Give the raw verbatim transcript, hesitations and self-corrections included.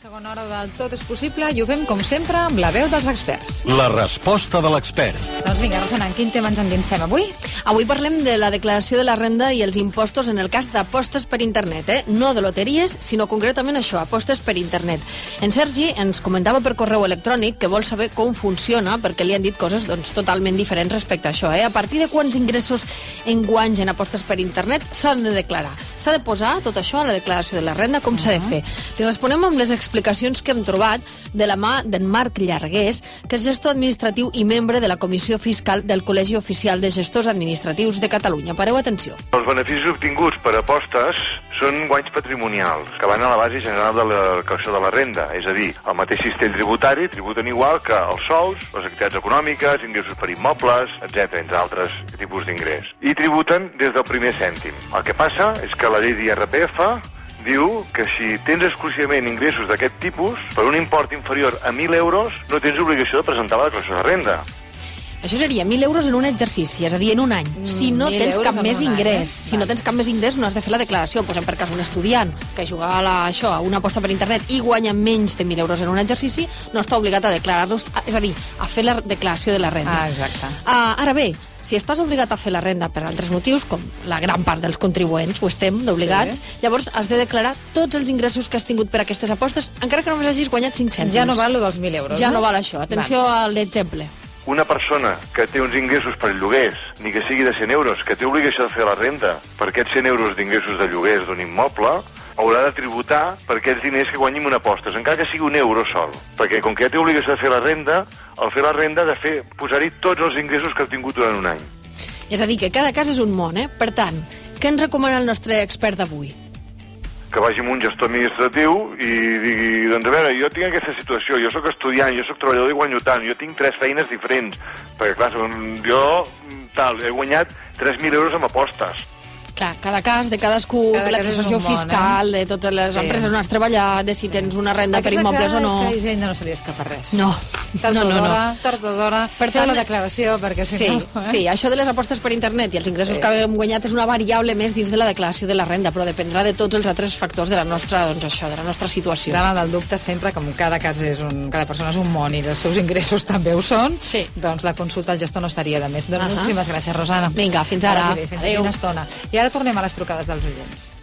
Segona hora del Tot és possible i ho fem, com sempre, amb la veu dels experts. La resposta de l'expert. Doncs vinga, Rosana, en quin tema ens endinsem avui? Avui parlem de la declaració de la renda i els impostos en el cas d'apostes per internet, eh? No de loteries, sinó concretament això, apostes per internet. En Sergi ens comentava per correu electrònic que vol saber com funciona, perquè li han dit coses doncs, totalment diferents respecte a això. Eh? A partir de quants ingressos enguanys en apostes per internet s'han de declarar? S'ha de posar tot això a la declaració de la renda? Com s'ha de fer? Li responem amb les explicacions que hem trobat de la mà d'en Marc Llargués, que és gestor administratiu i membre de la Comissió Fiscal del Col·legi Oficial de Gestors Administratius de Catalunya. Pareu atenció. Els beneficis obtinguts per apostes són guanys patrimonials, que van a la base general de la declaració de la renda. És a dir, el mateix cistell tributari tributen igual que els sous, les activitats econòmiques, ingressos per immobles, etcètera, entre altres tipus d'ingrés. I tributen des del primer cèntim. El que passa és que la llei d'I R P F diu que si tens exclusivament ingressos d'aquest tipus, per un import inferior a mil euros, no tens obligació de presentar la declaració de renda. Això seria mil euros en un exercici, és a dir, en un any. Si no tens cap més ingrés, si no tens cap més ingrés, no has de fer la declaració. Posem per cas un estudiant que juga a, la, això, a una aposta per internet i guanya menys de mil euros en un exercici, no està obligat a declarar-los, és a dir, a fer la declaració de la renda. Ah, exacte. Uh, ara bé, si estàs obligat a fer la renda per altres motius, com la gran part dels contribuents, ho estem d'obligats, sí. Llavors has de declarar tots els ingressos que has tingut per aquestes apostes, encara que només hagis guanyat cinc cèntims. Ja no val lo dels mil euros, Ja no? no val això. Atenció a l'exemple. Una persona que té uns ingressos per lloguers, ni que sigui de cent euros, que té obligació de fer la renda per aquests cent euros d'ingressos de lloguers d'un immoble, haurà de tributar per aquests diners que guanyi en una apostes, encara que sigui un euro sol. Perquè com que ja té obligació de fer la renda, al fer la renda ha de fer posar-hi tots els ingressos que ha tingut durant un any. És a dir, que cada cas és un món, eh? Per tant, què ens recomana el nostre expert d'avui? Que vagi amb un gestor administratiu i digui, doncs a veure, jo tinc aquesta situació, jo sóc estudiant, jo sóc treballador i guanyo tant, jo tinc tres feines diferents, perquè clar, jo tal, he guanyat tres mil euros amb apostes. Clar, cada cas de cadascú, Cada de la cas és legislació un món, fiscal, eh? de totes les Sí. empreses on has treballat, de si tens una renda per immobles o no. Aquesta que a Hisenda no se li escapa res. No. Tard No, o no, no. d'hora, tard o d'hora, Per fer tant, la declaració, perquè si Sí, no... Eh? sí, això de les apostes per internet i els ingressos Sí. que hem guanyat és una variable més dins de la declaració de la renda, però dependrà de tots els altres factors de la nostra, doncs això, de la nostra situació. Davant del dubte sempre, com cada cas és un, cada persona és un món i els seus ingressos també ho són, Sí. doncs la consulta al gestor no estaria de més. Doncs Ahà. moltíssimes gràcies, Rosana. Vinga, fins ara. Que vagi bé, fins Adéu. d'aquí una estona. I ara tornem a les trucades dels oients.